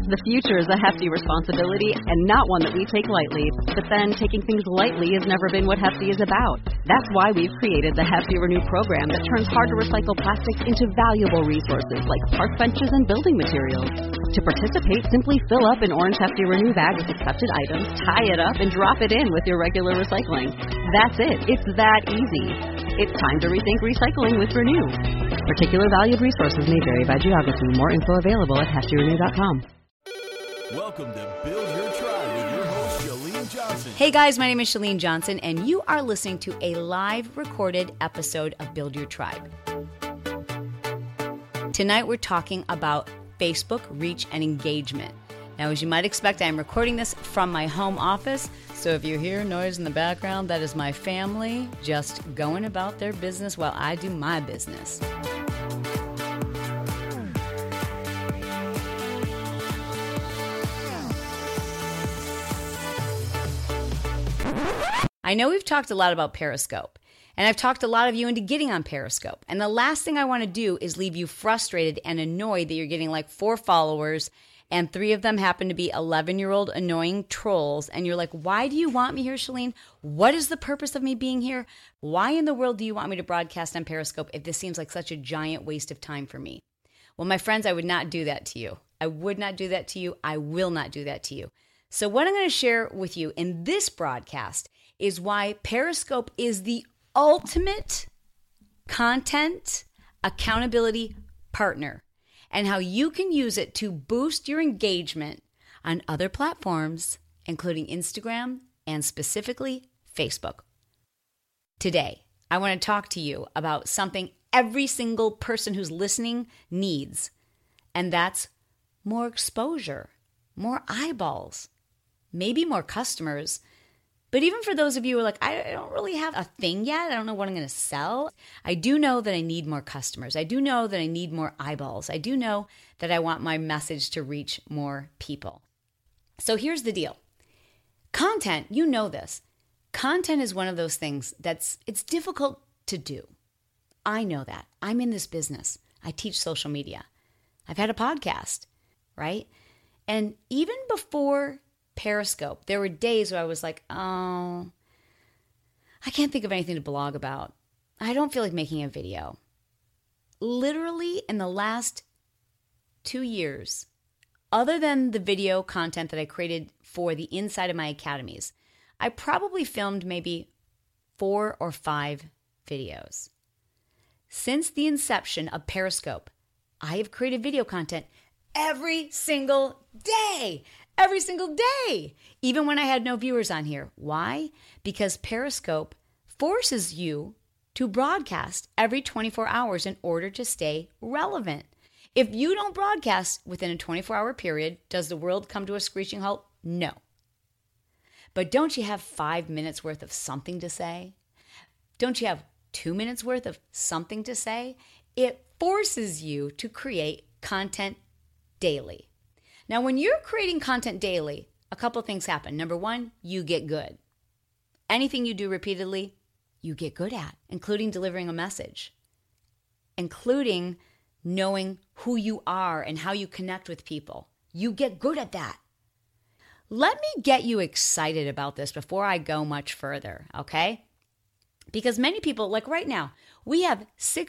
The future is a hefty responsibility and not one that we take lightly. But then taking things lightly has never been what Hefty is about. That's why we've created the Hefty Renew program that turns hard-to-recycle plastics into valuable resources like park benches and building materials. To participate, simply fill up an orange Hefty Renew bag with accepted items, tie it up, and drop it in with your regular recycling. That's it. It's that easy. It's time to rethink recycling with Renew. Particular valued resources may vary by geography. More info available at heftyrenew.com. Welcome to Build Your Tribe with your host, Chalene Johnson. Hey guys, my name is Chalene Johnson, and you are listening to a live recorded episode of Build Your Tribe. Tonight we're talking about Facebook reach and engagement. Now, as you might expect, I'm recording this from my home office, so if you hear noise in the background, that is my family just going about their business while I do my business. I know we've talked a lot about Periscope, and I've talked a lot of you into getting on Periscope. And the last thing I want to do is leave you frustrated and annoyed that you're getting like 4 followers, and 3 of them happen to be 11-year-old annoying trolls. And you're like, why do you want me here, Chalene? What is the purpose of me being here? Why in the world do you want me to broadcast on Periscope if this seems like such a giant waste of time for me? Well, my friends, I would not do that to you. I would not do that to you. I will not do that to you. So what I'm going to share with you in this broadcast is why Periscope is the ultimate content accountability partner and how you can use it to boost your engagement on other platforms, including Instagram and specifically Facebook. Today, I want to talk to you about something every single person who's listening needs, and that's more exposure, more eyeballs, maybe more customers. But even for those of you who are like, I don't really have a thing yet. I don't know what I'm going to sell. I do know that I need more customers. I do know that I need more eyeballs. I do know that I want my message to reach more people. So here's the deal. Content, you know this. Content is one of those things it's difficult to do. I know that. I'm in this business. I teach social media. I've had a podcast, right? And even before Periscope, there were days where I was like, oh, I can't think of anything to blog about. I don't feel like making a video. Literally in the last 2 years, other than the video content that I created for the inside of my academies, I probably filmed maybe 4 or 5 videos. Since the inception of Periscope, I have created video content every single day. Every single day, even when I had no viewers on here. Why? Because Periscope forces you to broadcast every 24 hours in order to stay relevant. If you don't broadcast within a 24-hour period, does the world come to a screeching halt? No. But don't you have 5 minutes worth of something to say? Don't you have 2 minutes worth of something to say? It forces you to create content daily. Now, when you're creating content daily, a couple of things happen. Number 1, you get good. Anything you do repeatedly, you get good at, including delivering a message, including knowing who you are and how you connect with people. You get good at that. Let me get you excited about this before I go much further, okay? Because many people, like right now, we have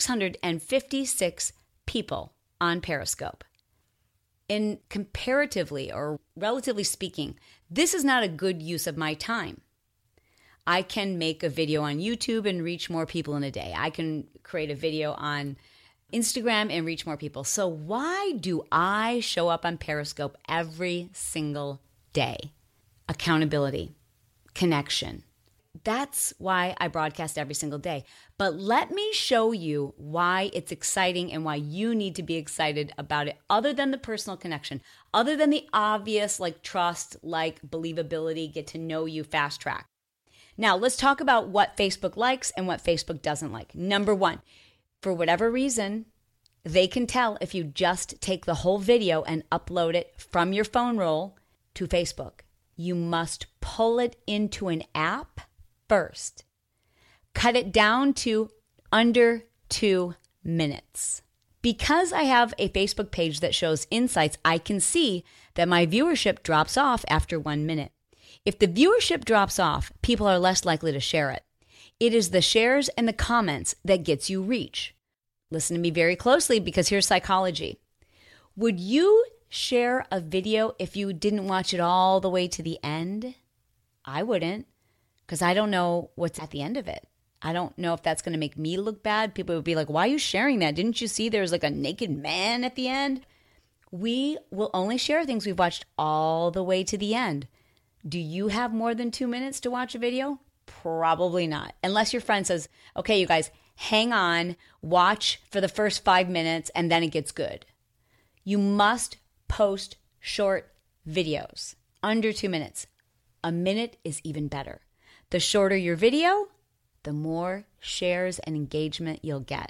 656 people on Periscope. In comparatively or relatively speaking, this is not a good use of my time. I can make a video on YouTube and reach more people in a day. I can create a video on Instagram and reach more people. So why do I show up on Periscope every single day? Accountability, connection. That's why I broadcast every single day. But let me show you why it's exciting and why you need to be excited about it, other than the personal connection, other than the obvious like trust, like believability, get to know you, fast track. Now, let's talk about what Facebook likes and what Facebook doesn't like. Number 1, for whatever reason, they can tell if you just take the whole video and upload it from your phone roll to Facebook. You must pull it into an app first. Cut it down to under 2 minutes. Because I have a Facebook page that shows insights, I can see that my viewership drops off after 1 minute. If the viewership drops off, people are less likely to share it. It is the shares and the comments that gets you reach. Listen to me very closely because here's psychology. Would you share a video if you didn't watch it all the way to the end? I wouldn't, because I don't know what's at the end of it. I don't know if that's going to make me look bad. People would be like, why are you sharing that? Didn't you see there's like a naked man at the end? We will only share things we've watched all the way to the end. Do you have more than 2 minutes to watch a video? Probably not. Unless your friend says, okay, you guys, hang on, watch for the first 5 minutes, and then it gets good. You must post short videos, under 2 minutes. A minute is even better. The shorter your video, the more shares and engagement you'll get.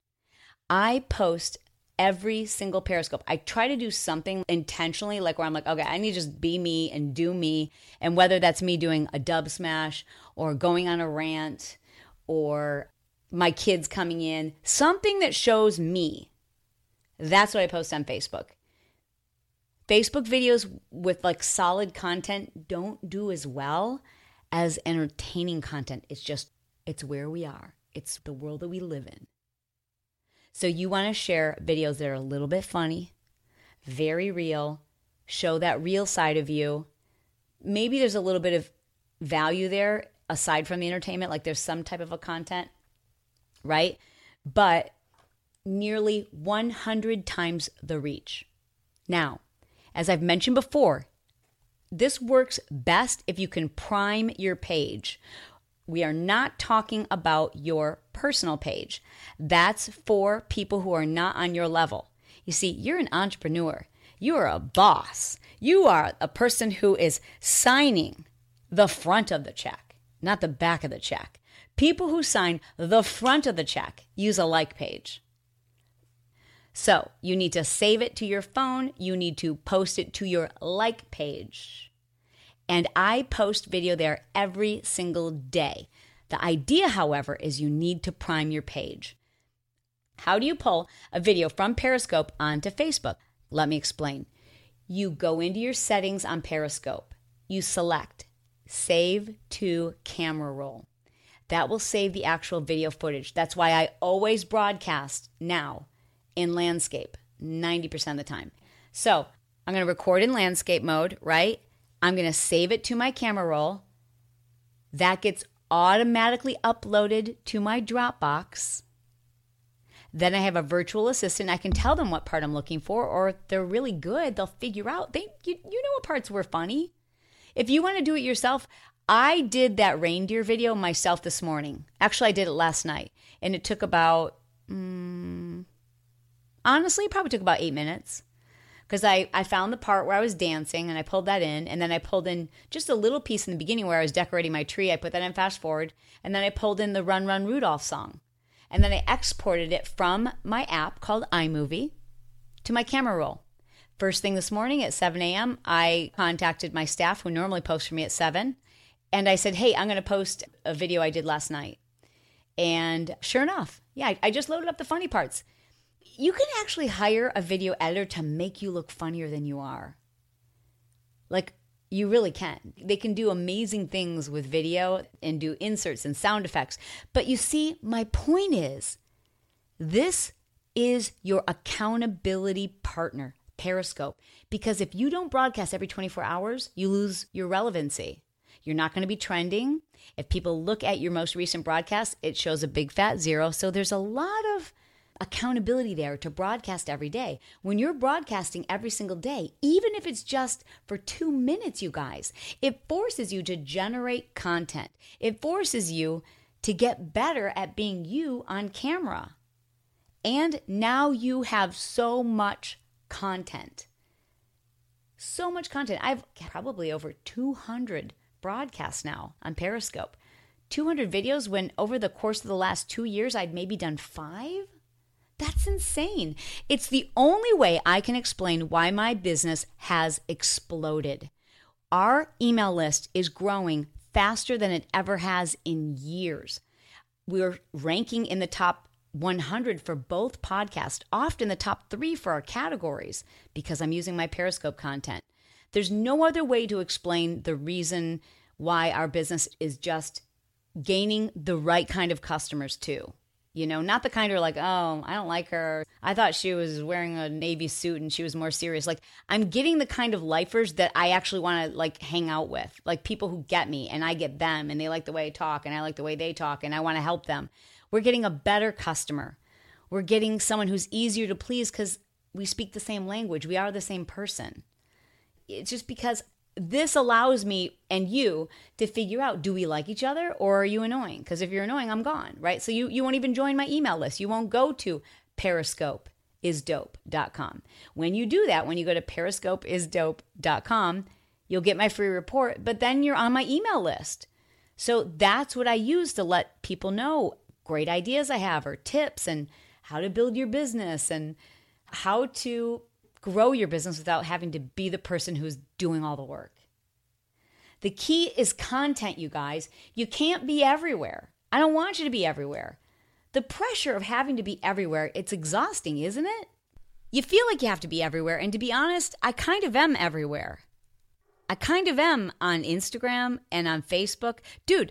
I post every single Periscope. I try to do something intentionally, like where I'm like, okay, I need to just be me and do me. And whether that's me doing a dub smash or going on a rant or my kids coming in, something that shows me. That's what I post on Facebook. Facebook videos with like solid content don't do as well as entertaining content. It's where we are. It's the world that we live in. So you want to share videos that are a little bit funny, very real, show that real side of you. Maybe there's a little bit of value there aside from the entertainment, like there's some type of a content, right? But nearly 100 times the reach. Now, as I've mentioned before, this works best if you can prime your page. We are not talking about your personal page. That's for people who are not on your level. You see, you're an entrepreneur. You are a boss. You are a person who is signing the front of the check, not the back of the check. People who sign the front of the check use a like page. So you need to save it to your phone. You need to post it to your like page. And I post video there every single day. The idea, however, is you need to prime your page. How do you pull a video from Periscope onto Facebook? Let me explain. You go into your settings on Periscope. You select Save to Camera Roll. That will save the actual video footage. That's why I always broadcast now in landscape 90% of the time. So I'm going to record in landscape mode, right? I'm going to save it to my camera roll. That gets automatically uploaded to my Dropbox. Then I have a virtual assistant. I can tell them what part I'm looking for, or if they're really good, they'll figure out. You know what parts were funny. If you want to do it yourself, I did that reindeer video myself this morning. Actually, I did it last night, and it took about, honestly, it probably took about 8 minutes. Because I found the part where I was dancing and I pulled that in, and then I pulled in just a little piece in the beginning where I was decorating my tree. I put that in fast forward, and then I pulled in the Run Run Rudolph song. And then I exported it from my app called iMovie to my camera roll. First thing this morning at 7 a.m., I contacted my staff who normally post for me at 7, and I said, hey, I'm going to post a video I did last night. And sure enough, yeah, I just loaded up the funny parts. You can actually hire a video editor to make you look funnier than you are. Like, you really can. They can do amazing things with video and do inserts and sound effects. But you see, my point is, this is your accountability partner, Periscope. Because if you don't broadcast every 24 hours, you lose your relevancy. You're not going to be trending. If people look at your most recent broadcast, it shows a big fat 0. So there's a lot of accountability there to broadcast every day. When you're broadcasting every single day, even if it's just for 2 minutes, you guys, it forces you to generate content. It forces you to get better at being you on camera. And now you have so much content. So much content. I've probably over 200 broadcasts now on Periscope. 200 videos when over the course of the last 2 years, I'd maybe done 5. That's insane. It's the only way I can explain why my business has exploded. Our email list is growing faster than it ever has in years. We're ranking in the top 100 for both podcasts, often the top 3 for our categories, because I'm using my Periscope content. There's no other way to explain the reason why our business is just gaining the right kind of customers too. You know, not the kind who are like, oh, I don't like her. I thought she was wearing a navy suit and she was more serious. Like, I'm getting the kind of lifers that I actually want to like hang out with, like people who get me and I get them and they like the way I talk and I like the way they talk and I want to help them. We're getting a better customer. We're getting someone who's easier to please because we speak the same language. We are the same person. It's just because this allows me and you to figure out, do we like each other or are you annoying? Because if you're annoying, I'm gone, right? So you won't even join my email list. You won't go to periscopeisdope.com. When you do that, when you go to periscopeisdope.com, you'll get my free report, but then you're on my email list. So that's what I use to let people know great ideas I have or tips and how to build your business and how to grow your business without having to be the person who's doing all the work. The key is content, you guys. You can't be everywhere. I don't want you to be everywhere. The pressure of having to be everywhere, it's exhausting, isn't it? You feel like you have to be everywhere, and to be honest, I kind of am everywhere. I kind of am on Instagram and on Facebook. Dude,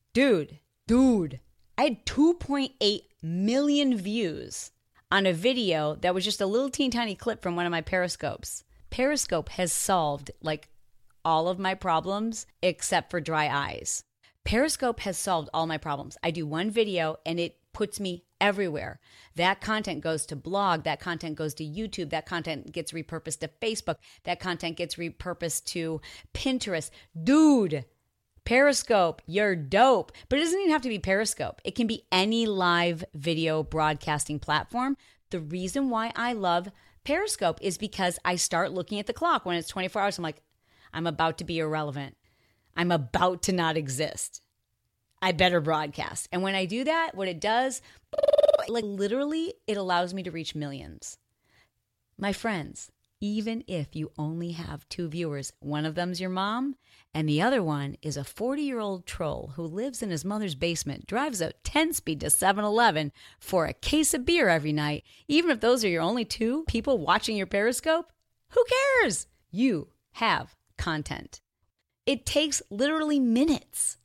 I had 2.8 million views on a video that was just a little teeny tiny clip from one of my Periscopes. Periscope has solved like all of my problems except for dry eyes. Periscope has solved all my problems. I do one video and it puts me everywhere. That content goes to blog, that content goes to YouTube, that content gets repurposed to Facebook, that content gets repurposed to Pinterest. Dude, Periscope, you're dope. But it doesn't even have to be Periscope. It can be any live video broadcasting platform. The reason why I love Periscope is because I start looking at the clock when it's 24 hours. I'm like, I'm about to be irrelevant. I'm about to not exist. I better broadcast. And when I do that, what it does, like literally, it allows me to reach millions. My friends, even if you only have 2 viewers, one of them's your mom, and the other one is a 40-year-old troll who lives in his mother's basement, drives a 10-speed to 7-Eleven for a case of beer every night. Even if those are your only 2 people watching your Periscope, who cares? You have content. It takes literally minutes.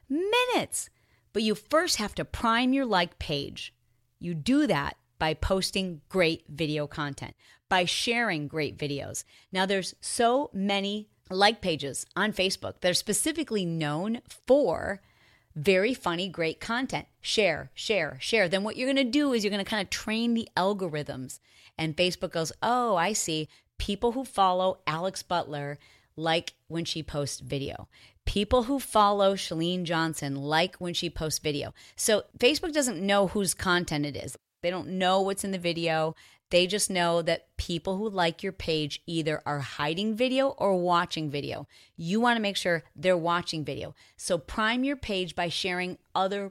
But you first have to prime your like page. You do that by posting great video content, by sharing great videos. Now, there's so many like pages on Facebook that are specifically known for very funny, great content. Share. Then what you're going to do is you're going to kind of train the algorithms. And Facebook goes, oh, I see. People who follow Alex Butler like when she posts video. People who follow Chalene Johnson like when she posts video. So Facebook doesn't know whose content it is. They don't know what's in the video. They just know that people who like your page either are hiding video or watching video. You want to make sure they're watching video. So prime your page by sharing other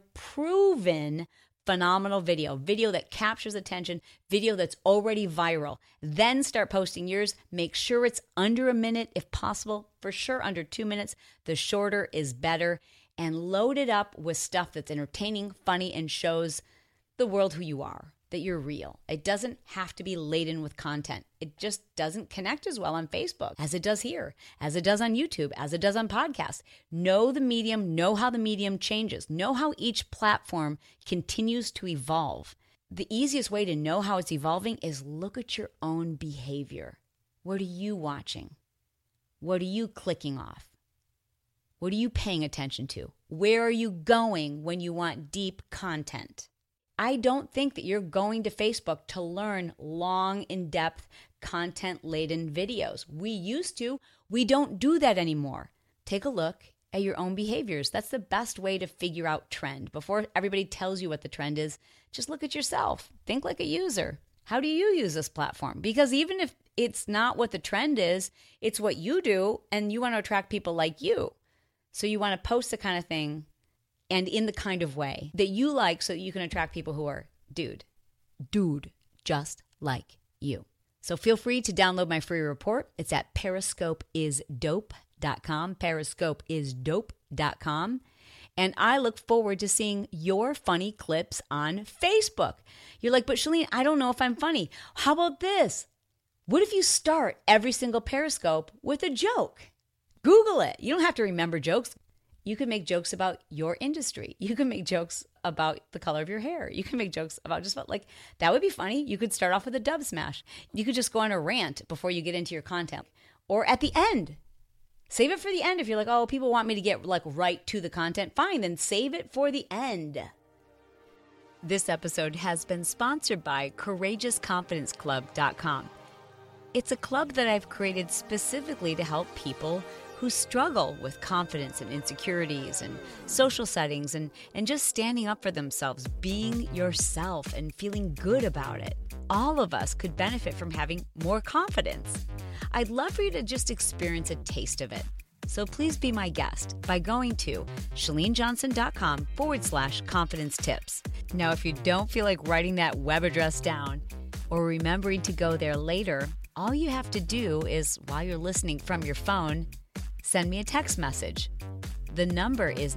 proven phenomenal video that captures attention, video that's already viral. Then start posting yours. Make sure it's under a minute if possible. For sure, under 2 minutes. The shorter is better. And load it up with stuff that's entertaining, funny, and shows the world who you are, that you're real. It doesn't have to be laden with content. It just doesn't connect as well on Facebook as it does here, as it does on YouTube, as it does on podcasts. Know the medium, know how the medium changes, know how each platform continues to evolve. The easiest way to know how it's evolving is look at your own behavior. What are you watching? What are you clicking off? What are you paying attention to? Where are you going when you want deep content? I don't think that you're going to Facebook to learn long, in-depth, content-laden videos. We used to. We don't do that anymore. Take a look at your own behaviors. That's the best way to figure out trend. Before everybody tells you what the trend is, just look at yourself. Think like a user. How do you use this platform? Because even if it's not what the trend is, it's what you do, and you want to attract people like you. So you want to post the kind of thing and in the kind of way that you like so that you can attract people who are dude, just like you. So feel free to download my free report. It's at periscopeisdope.com, periscopeisdope.com. And I look forward to seeing your funny clips on Facebook. You're like, but Chalene, I don't know if I'm funny. How about this? What if you start every single Periscope with a joke? Google it. You don't have to remember jokes. You can make jokes about your industry. You can make jokes about the color of your hair. You can make jokes about just about like, that would be funny. You could start off with a dub smash. You could just go on a rant before you get into your content. Or at the end. Save it for the end. If you're like, oh, people want me to get like right to the content, fine, then save it for the end. This episode has been sponsored by CourageousConfidenceClub.com. It's a club that I've created specifically to help people who struggle with confidence and insecurities and social settings and just standing up for themselves, being yourself and feeling good about it. All of us could benefit from having more confidence. I'd love for you to just experience a taste of it. So please be my guest by going to ChaleneJohnson.com/confidence tips. Now, if you don't feel like writing that web address down or remembering to go there later, all you have to do is, while you're listening from your phone, send me a text message. The number is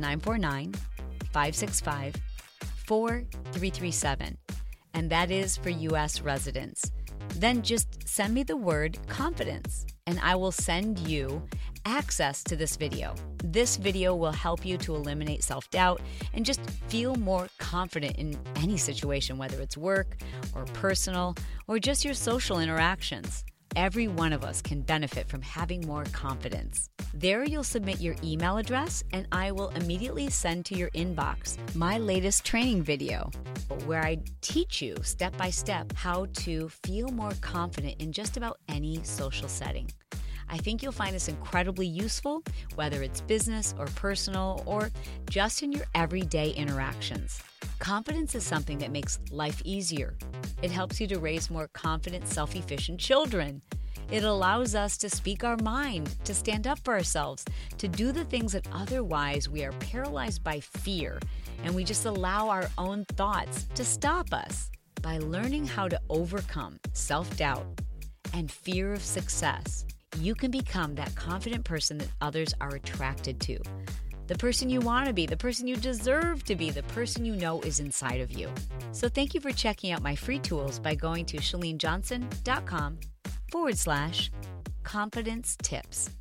949-565-4337, and that is for U.S. residents. Then just send me the word confidence, and I will send you access to this video. This video will help you to eliminate self-doubt and just feel more confident in any situation, whether it's work or personal or just your social interactions. Every one of us can benefit from having more confidence. There you'll submit your email address and I will immediately send to your inbox my latest training video where I teach you step by step how to feel more confident in just about any social setting. I think you'll find this incredibly useful, whether it's business or personal or just in your everyday interactions. Confidence is something that makes life easier. It helps you to raise more confident, self-efficient children. It allows us to speak our mind, to stand up for ourselves, to do the things that otherwise we are paralyzed by fear, and we just allow our own thoughts to stop us. By learning how to overcome self-doubt and fear of success, you can become that confident person that others are attracted to. The person you want to be, the person you deserve to be, the person you know is inside of you. So thank you for checking out my free tools by going to ChaleneJohnson.com/confidence tips.